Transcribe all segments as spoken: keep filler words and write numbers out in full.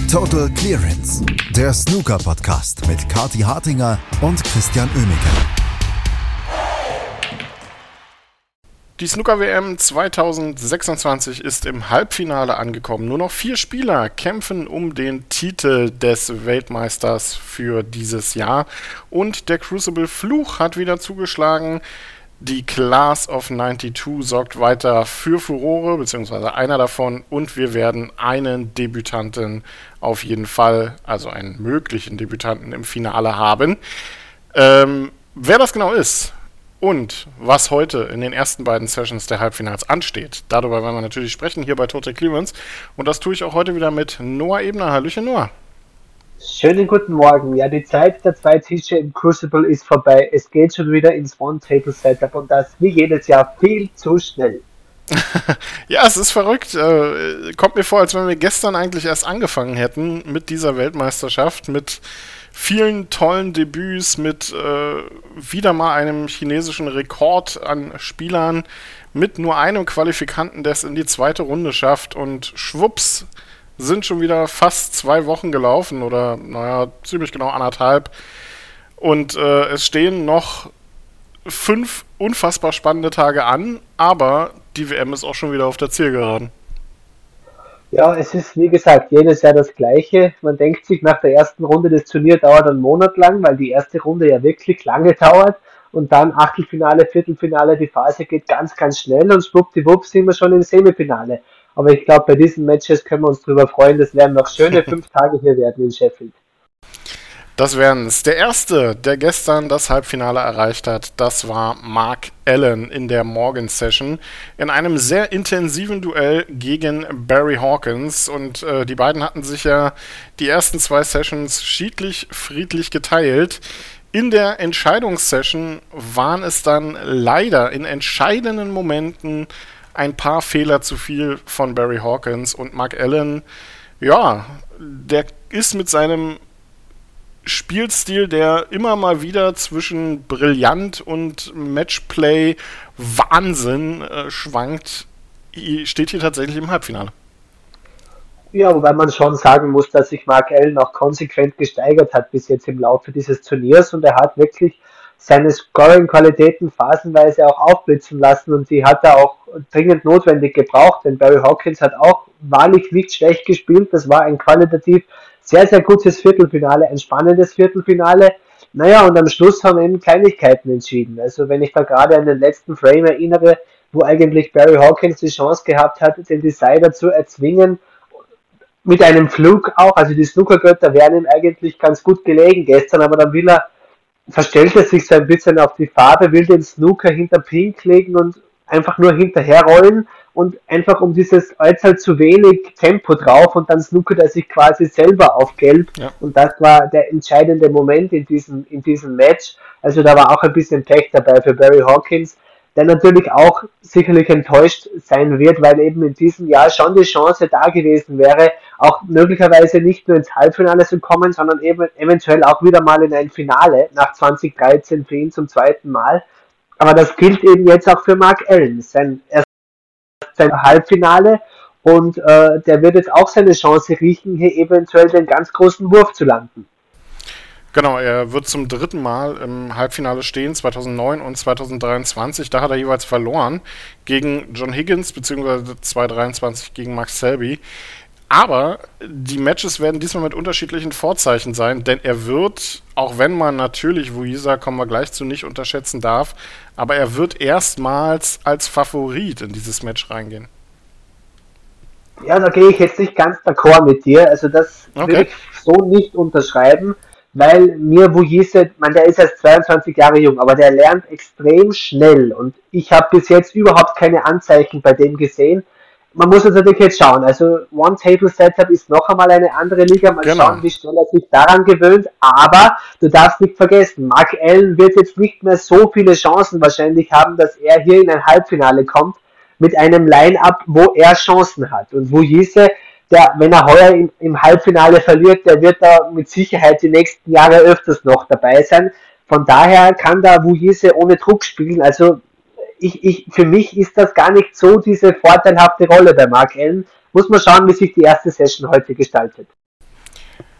Total Clearance, der Snooker-Podcast mit Kathi Hartinger und Christian Oemeke. Die Snooker-W M zweitausendsechsundzwanzig ist im Halbfinale angekommen. Nur noch vier Spieler kämpfen um den Titel des Weltmeisters für dieses Jahr. Und der Crucible-Fluch hat wieder zugeschlagen. Die Class of zweiundneunzig sorgt weiter für Furore, beziehungsweise einer davon. Und wir werden einen Debütanten auf jeden Fall, also einen möglichen Debütanten im Finale haben. Ähm, wer das genau ist und was heute in den ersten beiden Sessions der Halbfinals ansteht, darüber werden wir natürlich sprechen hier bei Total Clearance. Und das tue ich auch heute wieder mit Noah Ebner. Hallöchen, Noah. Schönen guten Morgen. Ja, die Zeit der zwei Tische im Crucible ist vorbei. Es geht schon wieder ins One-Table-Setup und das wie jedes Jahr viel zu schnell. Ja, es ist verrückt. Äh, kommt mir vor, als wenn wir gestern eigentlich erst angefangen hätten mit dieser Weltmeisterschaft, mit vielen tollen Debüts, mit äh, wieder mal einem chinesischen Rekord an Spielern, mit nur einem Qualifikanten, der es in die zweite Runde schafft und schwupps sind schon wieder fast zwei Wochen gelaufen oder naja, ziemlich genau anderthalb und äh, es stehen noch fünf unfassbar spannende Tage an, aber die W M ist auch schon wieder auf der Zielgeraden. Ja, es ist wie gesagt jedes Jahr das Gleiche. Man denkt sich, nach der ersten Runde das Turnier dauert einen Monat lang, weil die erste Runde ja wirklich lange dauert und dann Achtelfinale, Viertelfinale, die Phase geht ganz, ganz schnell und schwuppdiwupp sind wir schon im Semifinale. Aber ich glaube, bei diesen Matches können wir uns darüber freuen, das werden noch schöne fünf Tage hier werden in Sheffield. Das wären es. Der erste, der gestern das Halbfinale erreicht hat, das war Mark Allen in der Morgan-Session in einem sehr intensiven Duell gegen Barry Hawkins. Und äh, die beiden hatten sich ja die ersten zwei Sessions schiedlich, friedlich geteilt. In der Entscheidungssession waren es dann leider in entscheidenden Momenten ein paar Fehler zu viel von Barry Hawkins und Mark Allen, ja, der ist mit seinem Spielstil, der immer mal wieder zwischen brillant und Matchplay Wahnsinn äh, schwankt, steht hier tatsächlich im Halbfinale. Ja, wobei man schon sagen muss, dass sich Mark Allen auch konsequent gesteigert hat bis jetzt im Laufe dieses Turniers und er hat wirklich seine Scoring-Qualitäten phasenweise auch aufblitzen lassen und die hat er auch dringend notwendig gebraucht, denn Barry Hawkins hat auch wahrlich nicht schlecht gespielt. Das war ein qualitativ sehr, sehr gutes Viertelfinale, ein spannendes Viertelfinale. Naja, und am Schluss haben eben Kleinigkeiten entschieden. Also wenn ich da gerade an den letzten Frame erinnere, wo eigentlich Barry Hawkins die Chance gehabt hat, den Decider zu erzwingen, mit einem Flug auch, also die Snookergötter wären ihm eigentlich ganz gut gelegen gestern, aber dann will er verstellt er sich so ein bisschen auf die Farbe, will den Snooker hinter Pink legen und einfach nur hinterherrollen und einfach um dieses äußerst zu wenig Tempo drauf und dann snookert er sich quasi selber auf Gelb ja. Und das war der entscheidende Moment in diesem, in diesem Match. Also da war auch ein bisschen Pech dabei für Barry Hawkins, der natürlich auch sicherlich enttäuscht sein wird, weil eben in diesem Jahr schon die Chance da gewesen wäre, auch möglicherweise nicht nur ins Halbfinale zu kommen, sondern eben eventuell auch wieder mal in ein Finale nach zwanzig dreizehn für ihn zum zweiten Mal. Aber das gilt eben jetzt auch für Mark Allen, sein, sein Halbfinale und äh, der wird jetzt auch seine Chance riechen, hier eventuell den ganz großen Wurf zu landen. Genau, er wird zum dritten Mal im Halbfinale stehen, zweitausendneun und zweitausenddreiundzwanzig. Da hat er jeweils verloren gegen John Higgins, beziehungsweise zweitausenddreiundzwanzig gegen Max Selby. Aber die Matches werden diesmal mit unterschiedlichen Vorzeichen sein, denn er wird, auch wenn man natürlich Wuisa, kommen wir gleich zu, nicht unterschätzen darf, aber er wird erstmals als Favorit in dieses Match reingehen. Ja, da gehe ich jetzt nicht ganz d'accord mit dir. Also das okay. Will ich so nicht unterschreiben. Weil mir Wuise, man, der ist erst zweiundzwanzig Jahre jung, aber der lernt extrem schnell und ich habe bis jetzt überhaupt keine Anzeichen bei dem gesehen. Man muss natürlich jetzt schauen, also One-Table-Setup ist noch einmal eine andere Liga, mal genau. Schauen, wie schnell er sich daran gewöhnt, aber du darfst nicht vergessen, Mark Allen wird jetzt nicht mehr so viele Chancen wahrscheinlich haben, dass er hier in ein Halbfinale kommt mit einem Line-Up, wo er Chancen hat und Wuise, der, wenn er heuer im, im Halbfinale verliert, der wird da mit Sicherheit die nächsten Jahre öfters noch dabei sein. Von daher kann da Wuise ohne Druck spielen. Also ich, ich, für mich ist das gar nicht so diese vorteilhafte Rolle bei Mark Allen. Muss man schauen, wie sich die erste Session heute gestaltet.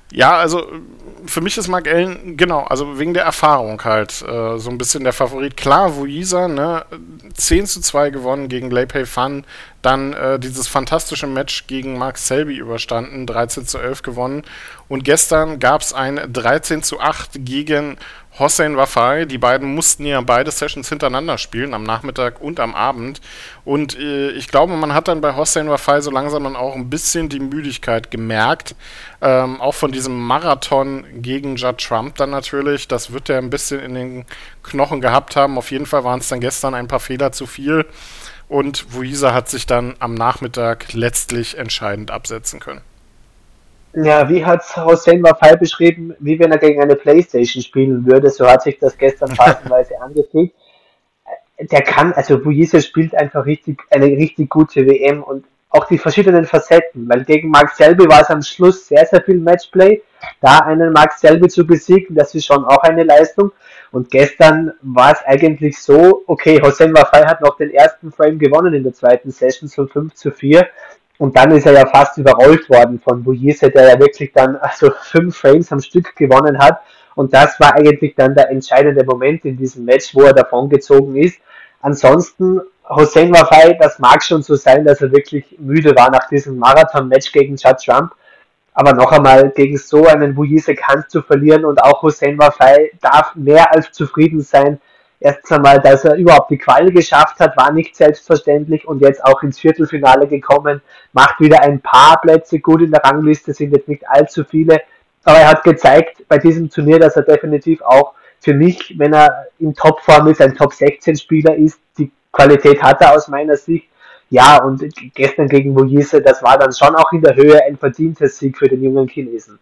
Ja, also für mich ist Mark Allen, genau, also wegen der Erfahrung halt äh, so ein bisschen der Favorit. Klar, Vujiza, ne, zehn zu zwei gewonnen gegen Lei Pei Fan, dann äh, dieses fantastische Match gegen Mark Selby überstanden, dreizehn zu elf gewonnen. Und gestern gab es ein dreizehn zu acht gegen Hossein Wafai. Die beiden mussten ja beide Sessions hintereinander spielen, am Nachmittag und am Abend. Und äh, ich glaube, man hat dann bei Hossein Wafai so langsam dann auch ein bisschen die Müdigkeit gemerkt. Ähm, auch von diesem Marathon gegen Judd Trump dann natürlich. Das wird er ein bisschen in den Knochen gehabt haben. Auf jeden Fall waren es dann gestern ein paar Fehler zu viel. Und Vujiza hat sich dann am Nachmittag letztlich entscheidend absetzen können. Ja, wie hat Hossein Wafai beschrieben, wie wenn er gegen eine Playstation spielen würde, so hat sich das gestern phasenweise angefühlt. Der kann, also Vujiza spielt einfach richtig, eine richtig gute W M und auch die verschiedenen Facetten, weil gegen Mark Selby war es am Schluss sehr, sehr viel Matchplay, da einen Mark Selby zu besiegen, das ist schon auch eine Leistung und gestern war es eigentlich so, okay, Hossein Wafai hat noch den ersten Frame gewonnen in der zweiten Session, so fünf zu vier. Und dann ist er ja fast überrollt worden von Vujiza, der ja wirklich dann also fünf Frames am Stück gewonnen hat. Und das war eigentlich dann der entscheidende Moment in diesem Match, wo er davongezogen ist. Ansonsten, Hossein Wafai, das mag schon so sein, dass er wirklich müde war nach diesem Marathon-Match gegen Judd Trump. Aber noch einmal, gegen so einen Vujiza kannst du verlieren und auch Hossein Wafai darf mehr als zufrieden sein. Erst einmal, dass er überhaupt die Quali geschafft hat, war nicht selbstverständlich und jetzt auch ins Viertelfinale gekommen, macht wieder ein paar Plätze gut in der Rangliste, sind jetzt nicht allzu viele, aber er hat gezeigt bei diesem Turnier, dass er definitiv auch für mich, wenn er in Topform ist, ein Top sechzehn Spieler ist, die Qualität hat er aus meiner Sicht. Ja, und gestern gegen Vujiza, das war dann schon auch in der Höhe ein verdienter Sieg für den jungen Chinesen.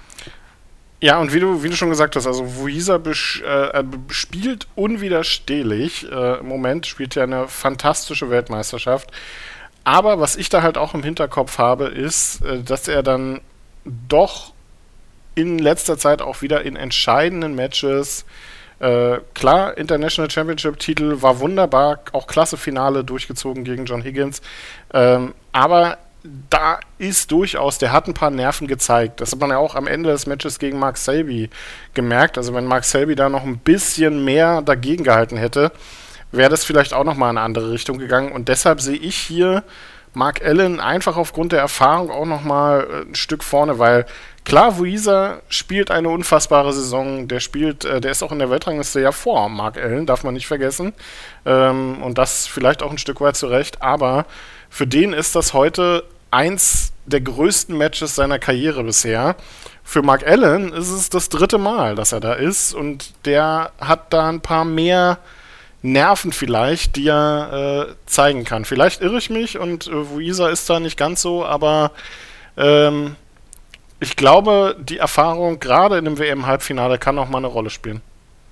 Ja, und wie du, wie du schon gesagt hast, also Vujiza bes- äh, spielt unwiderstehlich. Äh, Im Moment spielt er eine fantastische Weltmeisterschaft. Aber was ich da halt auch im Hinterkopf habe, ist, äh, dass er dann doch in letzter Zeit auch wieder in entscheidenden Matches, äh, klar, International Championship Titel war wunderbar, auch klasse Finale durchgezogen gegen John Higgins, ähm, aber da ist durchaus, der hat ein paar Nerven gezeigt. Das hat man ja auch am Ende des Matches gegen Mark Selby gemerkt. Also wenn Mark Selby da noch ein bisschen mehr dagegen gehalten hätte, wäre das vielleicht auch nochmal in eine andere Richtung gegangen. Und deshalb sehe ich hier Mark Allen einfach aufgrund der Erfahrung auch nochmal ein Stück vorne, weil klar, Vujiza spielt eine unfassbare Saison. Der spielt, äh, der ist auch in der Weltrangliste ja vor Mark Allen, darf man nicht vergessen. Ähm, und das vielleicht auch ein Stück weit zurecht. Aber für den ist das heute eins der größten Matches seiner Karriere bisher. Für Mark Allen ist es das dritte Mal, dass er da ist. Und der hat da ein paar mehr Nerven vielleicht, die er äh, zeigen kann. Vielleicht irre ich mich und äh, Vujiza ist da nicht ganz so, aber ähm, ich glaube, die Erfahrung gerade in einem W M-Halbfinale kann auch mal eine Rolle spielen.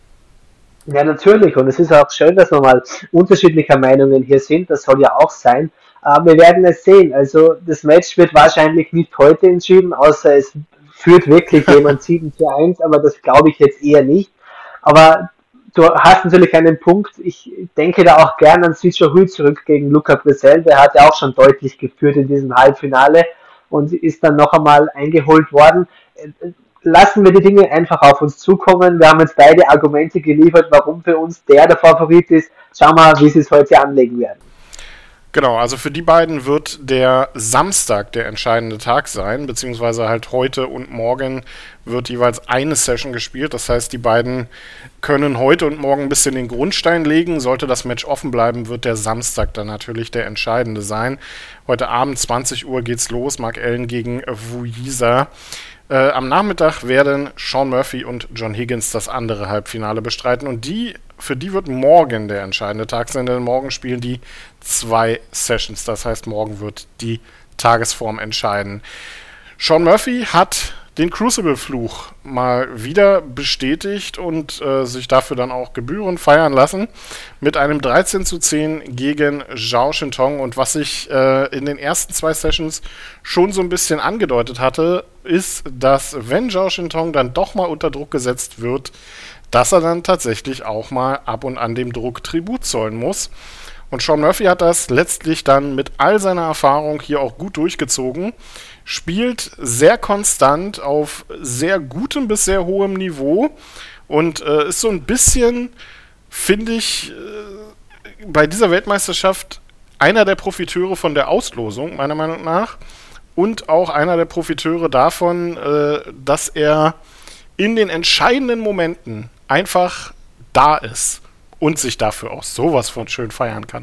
Ja, natürlich. Und es ist auch schön, dass wir mal unterschiedlicher Meinungen hier sind. Das soll ja auch sein. Aber wir werden es sehen. Also das Match wird wahrscheinlich nicht heute entschieden, außer es führt wirklich jemand sieben zu eins, aber das glaube ich jetzt eher nicht. Aber du hast natürlich einen Punkt. Ich denke da auch gern an Sijia Hui zurück gegen Luca Brecel. Der hat ja auch schon deutlich geführt in diesem Halbfinale und ist dann noch einmal eingeholt worden. Lassen wir die Dinge einfach auf uns zukommen. Wir haben jetzt beide Argumente geliefert, warum für uns der der Favorit ist. Schauen wir mal, wie sie es heute anlegen werden. Genau, also für die beiden wird der Samstag der entscheidende Tag sein, beziehungsweise halt heute und morgen wird jeweils eine Session gespielt. Das heißt, die beiden können heute und morgen ein bisschen den Grundstein legen. Sollte das Match offen bleiben, wird der Samstag dann natürlich der entscheidende sein. Heute Abend zwanzig Uhr geht's los, Mark Allen gegen Vujiza. Äh, am Nachmittag werden Sean Murphy und John Higgins das andere Halbfinale bestreiten und die, für die wird morgen der entscheidende Tag sein, denn morgen spielen die zwei Sessions, das heißt, morgen wird die Tagesform entscheiden. Sean Murphy hat den Crucible-Fluch mal wieder bestätigt und äh, sich dafür dann auch Gebühren feiern lassen mit einem dreizehn zu zehn gegen Zhao Shintong. Und was ich äh, in den ersten zwei Sessions schon so ein bisschen angedeutet hatte, ist, dass wenn Zhao Shintong dann doch mal unter Druck gesetzt wird, dass er dann tatsächlich auch mal ab und an dem Druck Tribut zollen muss. Und Sean Murphy hat das letztlich dann mit all seiner Erfahrung hier auch gut durchgezogen. Spielt sehr konstant auf sehr gutem bis sehr hohem Niveau und äh, ist so ein bisschen, finde ich, äh, bei dieser Weltmeisterschaft einer der Profiteure von der Auslosung, meiner Meinung nach. Und auch einer der Profiteure davon, äh, dass er in den entscheidenden Momenten einfach da ist und sich dafür auch sowas von schön feiern kann.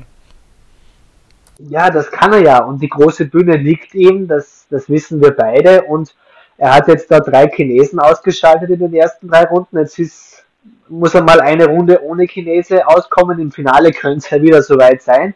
Ja, das kann er ja. Und die große Bühne liegt ihm, das, das wissen wir beide. Und er hat jetzt da drei Chinesen ausgeschaltet in den ersten drei Runden. Jetzt ist, muss er mal eine Runde ohne Chinese auskommen. Im Finale könnte es ja wieder soweit sein.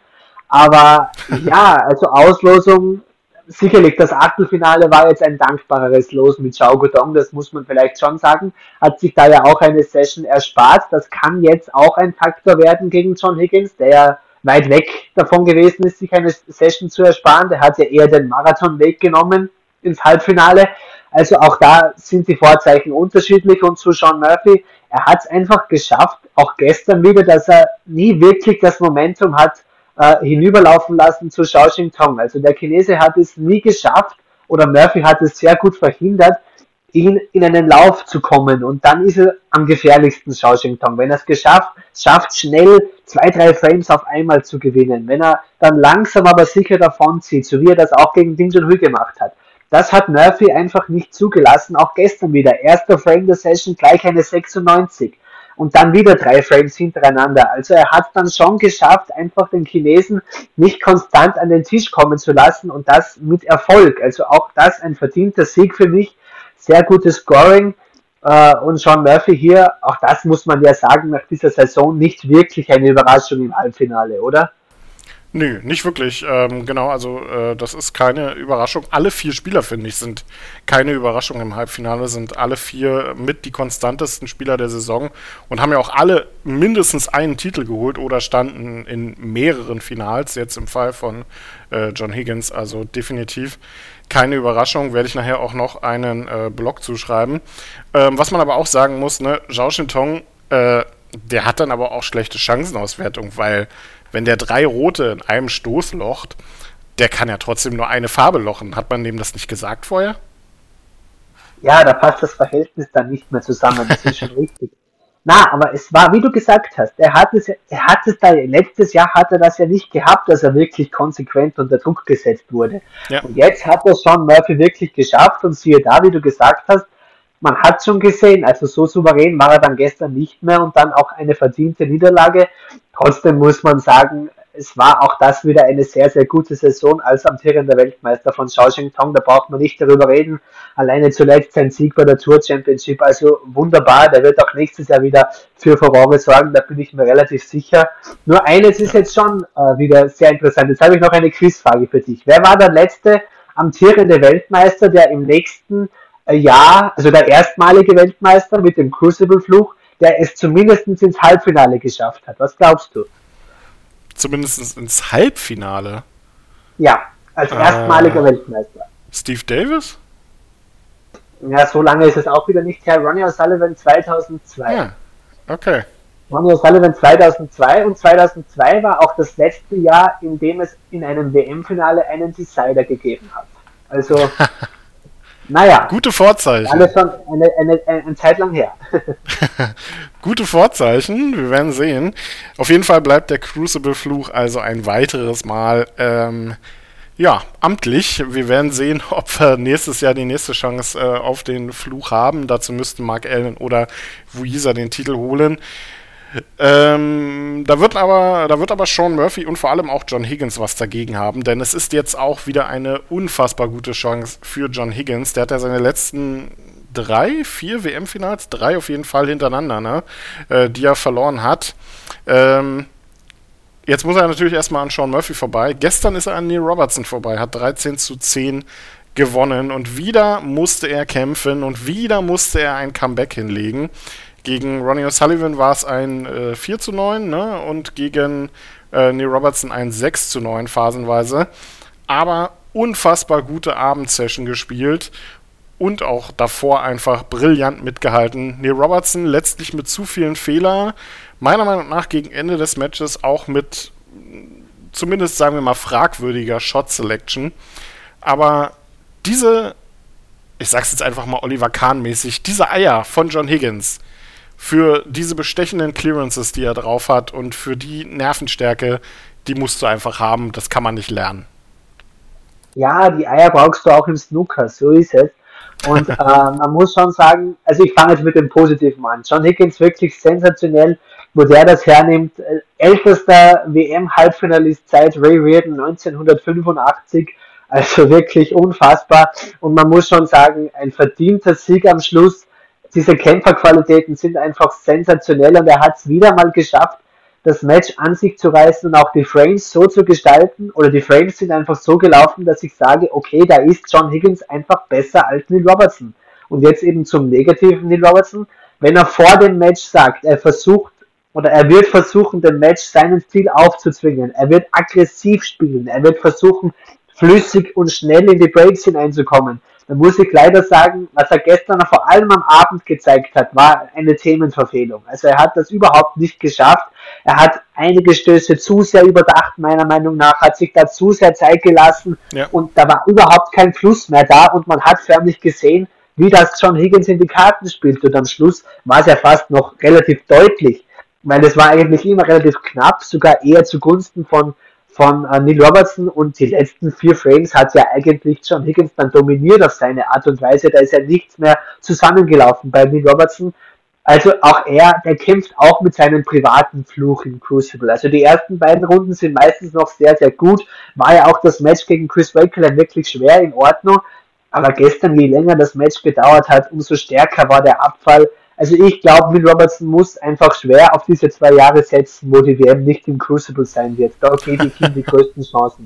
Aber ja, also Auslosung, sicherlich das Achtelfinale war jetzt ein dankbareres Los mit Zhao Guodong, das muss man vielleicht schon sagen. Hat sich da ja auch eine Session erspart. Das kann jetzt auch ein Faktor werden gegen John Higgins, der ja weit weg davon gewesen ist, sich eine Session zu ersparen. Der hat ja eher den Marathonweg genommen ins Halbfinale. Also auch da sind die Vorzeichen unterschiedlich. Und zu Sean Murphy, er hat es einfach geschafft, auch gestern wieder, dass er nie wirklich das Momentum hat äh, hinüberlaufen lassen zu Zhao Xingtong. Also der Chinese hat es nie geschafft, oder Murphy hat es sehr gut verhindert, ihn in einen Lauf zu kommen. Und dann ist er am gefährlichsten, Zhao Xingtong. Wenn er es geschafft, schafft, schnell zwei, drei Frames auf einmal zu gewinnen. Wenn er dann langsam aber sicher davonzieht, so wie er das auch gegen Ding Junhui gemacht hat. Das hat Murphy einfach nicht zugelassen. Auch gestern wieder. Erster Frame der Session, gleich eine sechsundneunzig. Und dann wieder drei Frames hintereinander. Also er hat dann schon geschafft, einfach den Chinesen nicht konstant an den Tisch kommen zu lassen. Und das mit Erfolg. Also auch das ein verdienter Sieg für mich. Sehr gutes Scoring äh, und Sean Murphy hier, auch das muss man ja sagen, nach dieser Saison nicht wirklich eine Überraschung im Halbfinale, oder? Nö, nicht wirklich. Ähm, genau, also äh, das ist keine Überraschung. Alle vier Spieler, finde ich, sind keine Überraschung im Halbfinale, sind alle vier mit die konstantesten Spieler der Saison und haben ja auch alle mindestens einen Titel geholt oder standen in mehreren Finals, jetzt im Fall von äh, John Higgins, also definitiv keine Überraschung, werde ich nachher auch noch einen äh, Blog zuschreiben. Ähm, was man aber auch sagen muss, ne, Zhao Xingtong, äh, der hat dann aber auch schlechte Chancenauswertung, weil wenn der drei Rote in einem Stoß locht, der kann ja trotzdem nur eine Farbe lochen. Hat man dem das nicht gesagt vorher? Ja, da passt das Verhältnis dann nicht mehr zusammen, das ist schon richtig. Na, aber es war, wie du gesagt hast, er hat es, er hat es da, letztes Jahr hat er das ja nicht gehabt, dass er wirklich konsequent unter Druck gesetzt wurde. Ja. Und jetzt hat er Sean Murphy wirklich geschafft und siehe da, wie du gesagt hast, man hat schon gesehen, also so souverän war er dann gestern nicht mehr und dann auch eine verdiente Niederlage. Trotzdem muss man sagen, es war auch das wieder eine sehr, sehr gute Saison als amtierender Weltmeister von Zhao Xingtong. Da braucht man nicht darüber reden. Alleine zuletzt sein Sieg bei der Tour Championship. Also wunderbar. Der wird auch nächstes Jahr wieder für Furore sorgen. Da bin ich mir relativ sicher. Nur eines ist jetzt schon äh, wieder sehr interessant. Jetzt habe ich noch eine Quizfrage für dich. Wer war der letzte amtierende Weltmeister, der im nächsten äh, Jahr, also der erstmalige Weltmeister mit dem Crucible-Fluch, der es zumindest ins Halbfinale geschafft hat? Was glaubst du? Zumindest ins Halbfinale? Ja, als erstmaliger äh, Weltmeister. Steve Davis? Ja, so lange ist es auch wieder nicht her. Ronnie O'Sullivan zweitausendzwei. Ja, okay. Ronnie O'Sullivan zweitausendzwei und zweitausendzwei war auch das letzte Jahr, in dem es in einem W M-Finale einen Decider gegeben hat. Also, naja. Gute Vorzeichen. Alles schon eine, eine, eine, eine Zeit lang her. Gute Vorzeichen, wir werden sehen. Auf jeden Fall bleibt der Crucible-Fluch also ein weiteres Mal ähm, ja, amtlich. Wir werden sehen, ob wir nächstes Jahr die nächste Chance äh, auf den Fluch haben. Dazu müssten Mark Allen oder Wuisa den Titel holen. Ähm, da wird aber, da wird aber Sean Murphy und vor allem auch John Higgins was dagegen haben, denn es ist jetzt auch wieder eine unfassbar gute Chance für John Higgins. Der hat ja seine letzten drei, vier W M-Finals, drei auf jeden Fall hintereinander, ne, äh, die er verloren hat. Ähm, jetzt muss er natürlich erstmal an Sean Murphy vorbei. Gestern ist er an Neil Robertson vorbei, hat dreizehn zu zehn gewonnen und wieder musste er kämpfen und wieder musste er ein Comeback hinlegen. Gegen Ronnie O'Sullivan war es ein äh, vier zu neun, ne? Und gegen äh, Neil Robertson ein sechs zu neun phasenweise. Aber unfassbar gute Abendsession gespielt und auch davor einfach brillant mitgehalten. Neil Robertson letztlich mit zu vielen Fehlern, meiner Meinung nach gegen Ende des Matches auch mit zumindest, sagen wir mal, fragwürdiger Shot Selection. Aber diese, ich sag's jetzt einfach mal Oliver Kahn-mäßig, diese Eier von John Higgins für diese bestechenden Clearances, die er drauf hat und für die Nervenstärke, die musst du einfach haben, das kann man nicht lernen. Ja, die Eier brauchst du auch im Snooker, so ist es. Und äh, man muss schon sagen, also ich fange jetzt mit dem Positiven an. John Higgins wirklich sensationell, wo der das hernimmt. Äh, ältester W M-Halbfinalist seit Ray Reardon neunzehnhundertfünfundachtzig, also wirklich unfassbar. Und man muss schon sagen, ein verdienter Sieg am Schluss. Diese Kämpferqualitäten sind einfach sensationell und er hat es wieder mal geschafft, das Match an sich zu reißen und auch die Frames so zu gestalten, oder die Frames sind einfach so gelaufen, dass ich sage, okay, da ist John Higgins einfach besser als Neil Robertson. Und jetzt eben zum negativen Neil Robertson, wenn er vor dem Match sagt, er versucht, oder er wird versuchen, dem Match seinen Stil aufzuzwingen, er wird aggressiv spielen, er wird versuchen, flüssig und schnell in die Breaks hineinzukommen, dann muss ich leider sagen, was er gestern vor allem am Abend gezeigt hat, war eine Themenverfehlung. Also er hat das überhaupt nicht geschafft. Er hat einige Stöße zu sehr überdacht, meiner Meinung nach, hat sich da zu sehr Zeit gelassen, ja. Und da war überhaupt kein Fluss mehr da und man hat förmlich gesehen, wie das John Higgins in die Karten spielt. Und am Schluss war es ja fast noch relativ deutlich, weil es war eigentlich immer relativ knapp, sogar eher zugunsten von von äh, Neil Robertson, und die letzten vier Frames hat ja eigentlich John Higgins dann dominiert auf seine Art und Weise, da ist ja nichts mehr zusammengelaufen bei Neil Robertson. Also auch er, der kämpft auch mit seinem privaten Fluch im Crucible. Also die ersten beiden Runden sind meistens noch sehr, sehr gut. War ja auch das Match gegen Chris Wakeland wirklich schwer, in Ordnung. Aber gestern, je länger das Match gedauert hat, umso stärker war der Abfall. Also ich glaube, Neil Robertson muss einfach schwer auf diese zwei Jahre setzen, wo die W M nicht im Crucible sein wird. Da gebe ich ihm die größten Chancen.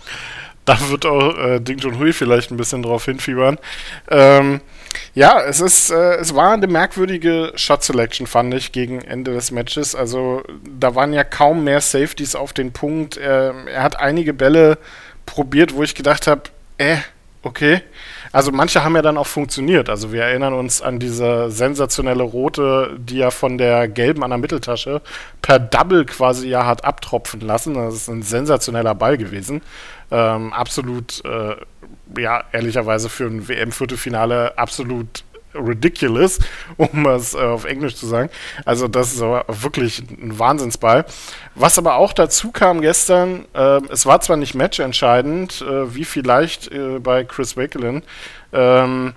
Da wird auch äh, Ding Junhui vielleicht ein bisschen drauf hinfiebern. Ähm, ja, es ist, äh, es war eine merkwürdige Shot Selection, fand ich, gegen Ende des Matches. Also da waren ja kaum mehr Safeties auf den Punkt. Er, er hat einige Bälle probiert, wo ich gedacht habe, äh, okay. Also manche haben ja dann auch funktioniert. Also wir erinnern uns an diese sensationelle rote, die er von der gelben an der Mitteltasche per Double quasi ja hat abtropfen lassen. Das ist ein sensationeller Ball gewesen. Ähm, absolut, äh, ja, ehrlicherweise für ein W M-Viertelfinale absolut ridiculous, um es äh, auf Englisch zu sagen. Also das ist aber wirklich ein Wahnsinnsball. Was aber auch dazu kam gestern, äh, es war zwar nicht matchentscheidend, äh, wie vielleicht äh, bei Chris Wakeland, ähm,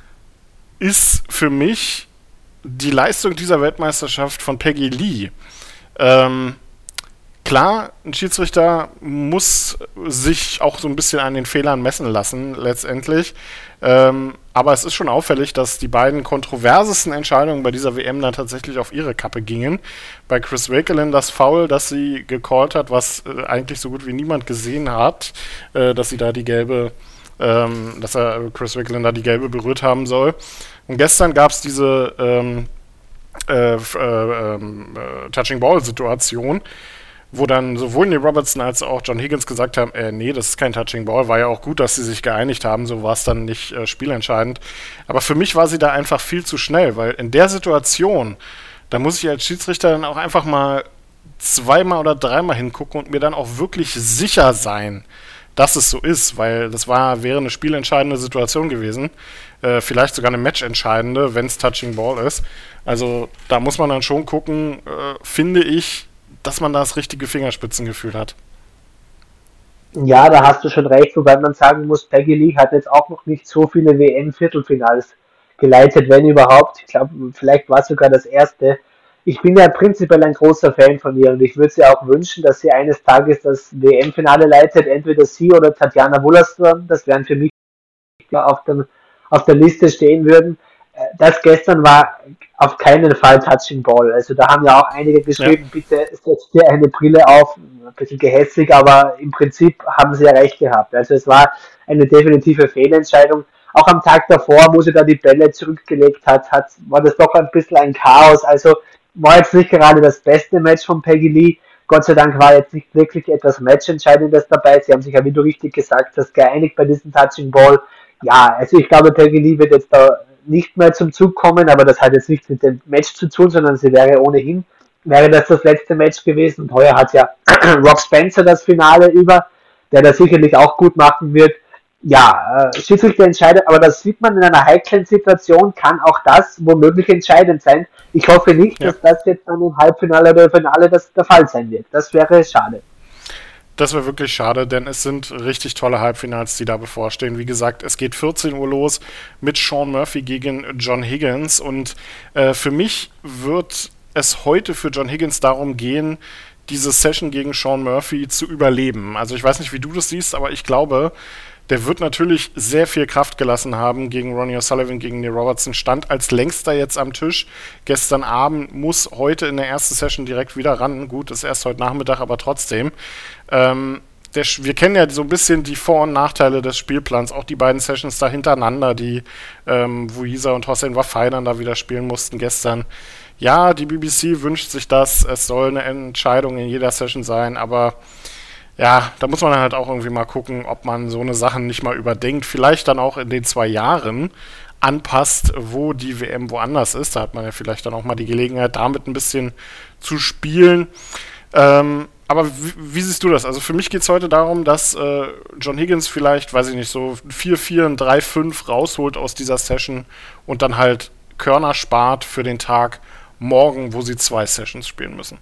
ist für mich die Leistung dieser Weltmeisterschaft von Peggy Lee. Ähm, Klar, ein Schiedsrichter muss sich auch so ein bisschen an den Fehlern messen lassen, letztendlich. Ähm, aber es ist schon auffällig, dass die beiden kontroversesten Entscheidungen bei dieser W M dann tatsächlich auf ihre Kappe gingen. Bei Chris Wakeland das Foul, das sie gecallt hat, was äh, eigentlich so gut wie niemand gesehen hat, äh, dass sie da die gelbe, ähm, dass er Chris Wakeland da die gelbe berührt haben soll. Und gestern gab es diese ähm, äh, äh, äh, Touching-Ball-Situation, wo dann sowohl Neil Robertson als auch John Higgins gesagt haben, äh, nee, das ist kein Touching Ball, war ja auch gut, dass sie sich geeinigt haben, so war es dann nicht äh, spielentscheidend. Aber für mich war sie da einfach viel zu schnell, weil in der Situation, da muss ich als Schiedsrichter dann auch einfach mal zweimal oder dreimal hingucken und mir dann auch wirklich sicher sein, dass es so ist, weil das war, wäre eine spielentscheidende Situation gewesen, äh, vielleicht sogar eine matchentscheidende, wenn es Touching Ball ist. Also da muss man dann schon gucken, äh, finde ich, dass man da das richtige Fingerspitzengefühl hat. Ja, da hast du schon recht, wobei man sagen muss, Peggy Lee hat jetzt auch noch nicht so viele W M-Viertelfinals geleitet, wenn überhaupt. Ich glaube, vielleicht war es sogar das erste. Ich bin ja prinzipiell ein großer Fan von ihr und ich würde sie auch wünschen, dass sie eines Tages das W M-Finale leitet, entweder sie oder Tatjana Wollaston. Das wären für mich auf, dem, auf der Liste stehen würden. Das gestern war auf keinen Fall Touching Ball. Also da haben ja auch einige geschrieben, ja, bitte setzt dir eine Brille auf. Ein bisschen gehässig, aber im Prinzip haben sie ja recht gehabt. Also es war eine definitive Fehlentscheidung. Auch am Tag davor, wo sie da die Bälle zurückgelegt hat, hat war das doch ein bisschen ein Chaos. Also war jetzt nicht gerade das beste Match von Peggy Lee. Gott sei Dank war jetzt nicht wirklich etwas Matchentscheidendes dabei. Sie haben sich ja, wie du richtig gesagt hast, geeinigt bei diesem Touching Ball. Ja, also ich glaube, Peggy Lee wird jetzt da nicht mehr zum Zug kommen, aber das hat jetzt nichts mit dem Match zu tun, sondern sie wäre ohnehin wäre das das letzte Match gewesen. Und heuer hat ja Rob Spencer das Finale über, der das sicherlich auch gut machen wird. Ja, äh, Schiedsrichter entscheidet, aber das sieht man in einer heiklen Situation, kann auch das womöglich entscheidend sein. Ich hoffe nicht, ja. dass das jetzt dann im Halbfinale oder Finale das der Fall sein wird. Das wäre schade. Das wäre wirklich schade, denn es sind richtig tolle Halbfinals, die da bevorstehen. Wie gesagt, es geht vierzehn Uhr los mit Sean Murphy gegen John Higgins und äh, für mich wird es heute für John Higgins darum gehen, diese Session gegen Sean Murphy zu überleben. Also ich weiß nicht, wie du das siehst, aber ich glaube, der wird natürlich sehr viel Kraft gelassen haben gegen Ronnie O'Sullivan, gegen Neil Robertson, stand als längster jetzt am Tisch. Gestern Abend, muss heute in der ersten Session direkt wieder ran. Gut, ist erst heute Nachmittag, aber trotzdem. Ähm, der, wir kennen ja so ein bisschen die Vor- und Nachteile des Spielplans, auch die beiden Sessions da hintereinander, die ähm, Wuisa und Hossein Wafai dann da wieder spielen mussten gestern. Ja, die B B C wünscht sich das, es soll eine Entscheidung in jeder Session sein, aber ja, da muss man halt auch irgendwie mal gucken, ob man so eine Sachen nicht mal überdenkt, vielleicht dann auch in den zwei Jahren anpasst, wo die W M woanders ist. Da hat man ja vielleicht dann auch mal die Gelegenheit, damit ein bisschen zu spielen. Ähm, aber wie, wie siehst du das? Also für mich geht es heute darum, dass äh, John Higgins vielleicht, weiß ich nicht, so vier vier, ein drei fünf rausholt aus dieser Session und dann halt Körner spart für den Tag morgen, wo sie zwei Sessions spielen müssen.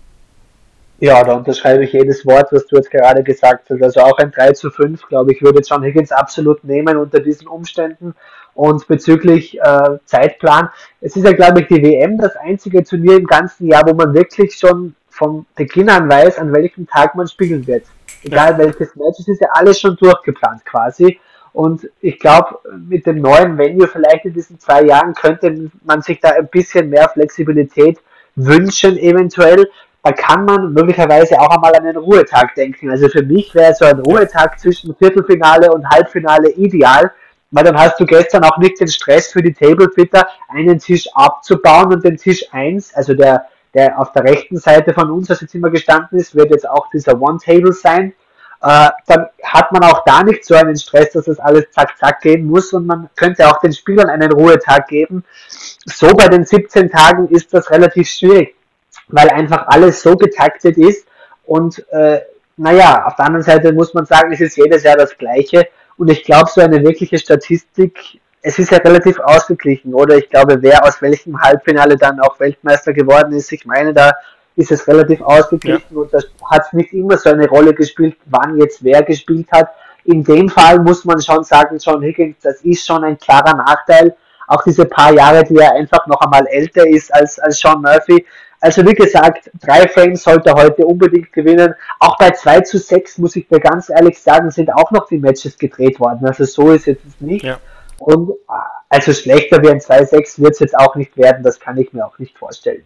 Ja, da unterschreibe ich jedes Wort, was du jetzt gerade gesagt hast. Also auch ein drei zu fünf, glaube ich, würde John Higgins absolut nehmen unter diesen Umständen. Und bezüglich äh, Zeitplan, es ist ja, glaube ich, die W M das einzige Turnier im ganzen Jahr, wo man wirklich schon vom Beginn an weiß, an welchem Tag man spielen wird. Egal ja. welches Match, es ist ja alles schon durchgeplant quasi. Und ich glaube, mit dem neuen Venue vielleicht in diesen zwei Jahren könnte man sich da ein bisschen mehr Flexibilität wünschen eventuell. Da kann man möglicherweise auch einmal an einen Ruhetag denken. Also für mich wäre so ein Ruhetag zwischen Viertelfinale und Halbfinale ideal, weil dann hast du gestern auch nicht den Stress für die Tablefitter, einen Tisch abzubauen und den Tisch eins, also der, der auf der rechten Seite von uns, was jetzt immer gestanden ist, wird jetzt auch dieser One-Table sein. Äh, dann hat man auch da nicht so einen Stress, dass das alles zack, zack gehen muss und man könnte auch den Spielern einen Ruhetag geben. So bei den siebzehn Tagen ist das relativ schwierig, weil einfach alles so getaktet ist und äh, naja, auf der anderen Seite muss man sagen, es ist jedes Jahr das Gleiche und ich glaube, so eine wirkliche Statistik, es ist ja relativ ausgeglichen, oder? Ich glaube, wer aus welchem Halbfinale dann auch Weltmeister geworden ist, ich meine, da ist es relativ ausgeglichen ja. und das hat nicht immer so eine Rolle gespielt, wann jetzt wer gespielt hat. In dem Fall muss man schon sagen, John Higgins, das ist schon ein klarer Nachteil, auch diese paar Jahre, die er einfach noch einmal älter ist als, als Sean Murphy. Also wie gesagt, drei Frames sollte er heute unbedingt gewinnen. Auch bei zwei zu sechs, muss ich dir ganz ehrlich sagen, sind auch noch die Matches gedreht worden. Also so ist es jetzt nicht. Ja. Und also schlechter wie ein zwei sechs wird es jetzt auch nicht werden. Das kann ich mir auch nicht vorstellen.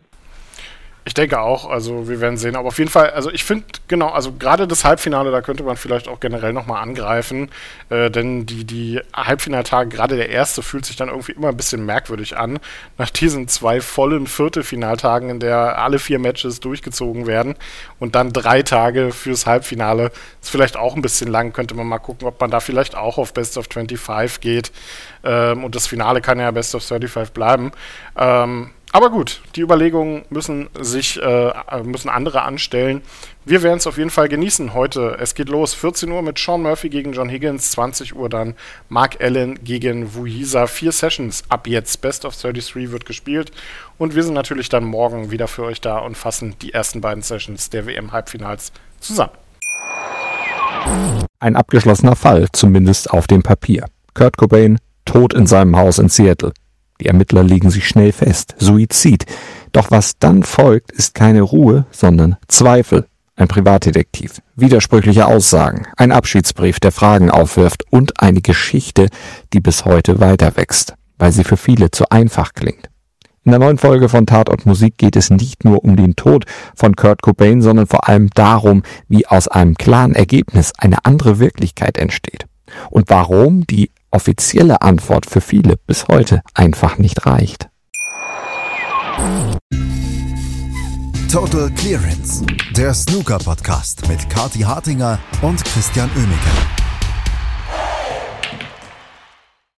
Ich denke auch, also wir werden sehen, aber auf jeden Fall, also ich finde, genau, also gerade das Halbfinale, da könnte man vielleicht auch generell nochmal angreifen, äh, denn die, die Halbfinaltage, gerade der erste, fühlt sich dann irgendwie immer ein bisschen merkwürdig an, nach diesen zwei vollen Viertelfinaltagen, in der alle vier Matches durchgezogen werden und dann drei Tage fürs Halbfinale, ist vielleicht auch ein bisschen lang, könnte man mal gucken, ob man da vielleicht auch auf Best of fünfundzwanzig geht, ähm, und das Finale kann ja Best of fünfunddreißig bleiben, ähm, aber gut, die Überlegungen müssen sich äh, müssen andere anstellen. Wir werden es auf jeden Fall genießen heute. Es geht los, vierzehn Uhr mit Sean Murphy gegen John Higgins, zwanzig Uhr dann Mark Allen gegen Wuisa. Vier Sessions ab jetzt. Best of dreiunddreißig wird gespielt. Und wir sind natürlich dann morgen wieder für euch da und fassen die ersten beiden Sessions der W M-Halbfinals zusammen. Ein abgeschlossener Fall, zumindest auf dem Papier. Kurt Cobain tot in seinem Haus in Seattle. Die Ermittler legen sich schnell fest. Suizid. Doch was dann folgt, ist keine Ruhe, sondern Zweifel. Ein Privatdetektiv. Widersprüchliche Aussagen. Ein Abschiedsbrief, der Fragen aufwirft. Und eine Geschichte, die bis heute weiter wächst, weil sie für viele zu einfach klingt. In der neuen Folge von Tatort Musik geht es nicht nur um den Tod von Kurt Cobain, sondern vor allem darum, wie aus einem klaren Ergebnis eine andere Wirklichkeit entsteht. Und warum die offizielle Antwort für viele bis heute einfach nicht reicht. Total Clearance, der Snooker-Podcast mit Kathi Hartinger und Christian Oemeke.